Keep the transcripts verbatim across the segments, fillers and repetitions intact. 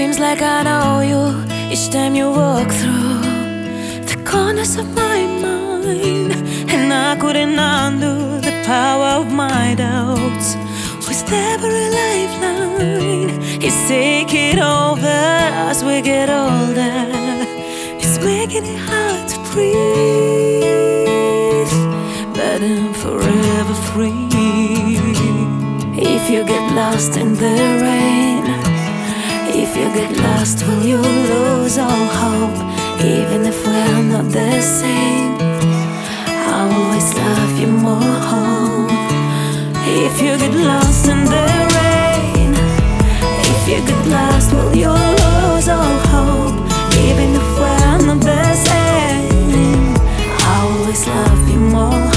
seems like I know you each time you walk through the corners of my mind, and I couldn't undo the power of my doubts. With every lifeline, it's taking over as we get older. It's making it hard to breathe, but I'm forever free. If you get lost in the rain, if you get lost, will you lose all hope? Even if we're not the same, I'll always love you more. If you get lost in the rain, if you get lost, will you lose all hope? Even if we're not the same, I'll always love you more.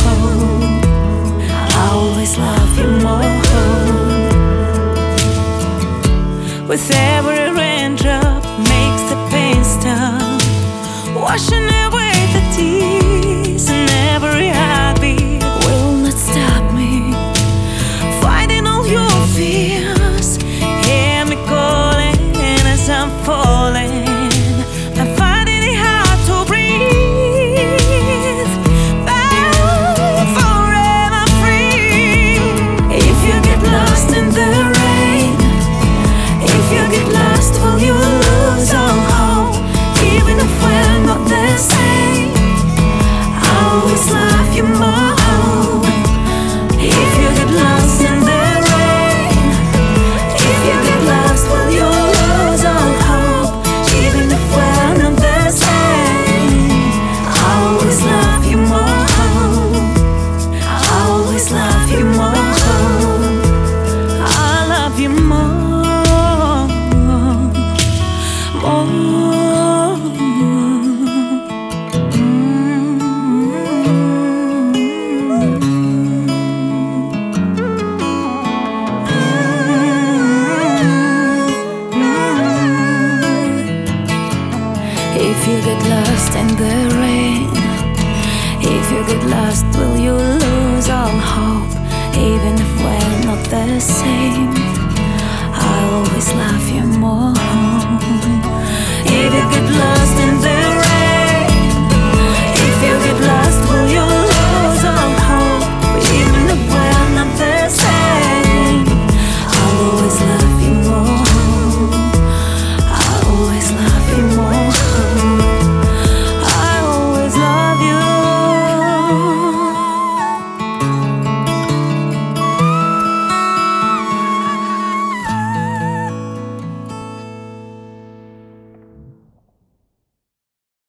I'll always love you more. With every raindrop makes the pain stop, washing away the tears, and every heartbeat will not stop me. Fighting all your fears, hear me calling as I'm falling. I'm finding it hard to breathe, but I'm forever free. If you get lost in the rain, if you get lost, will you lose all hope? Even if we're not the same, I'll always love you more. If you get lost in the rain, if you get lost, will you lose all hope? Even if we're not the same, I'll always love you more. I'll always love you more. I love you more. If you get lost in the rain, if you get lost, will you lose all hope? Even if we're not the same, I'll always love you more.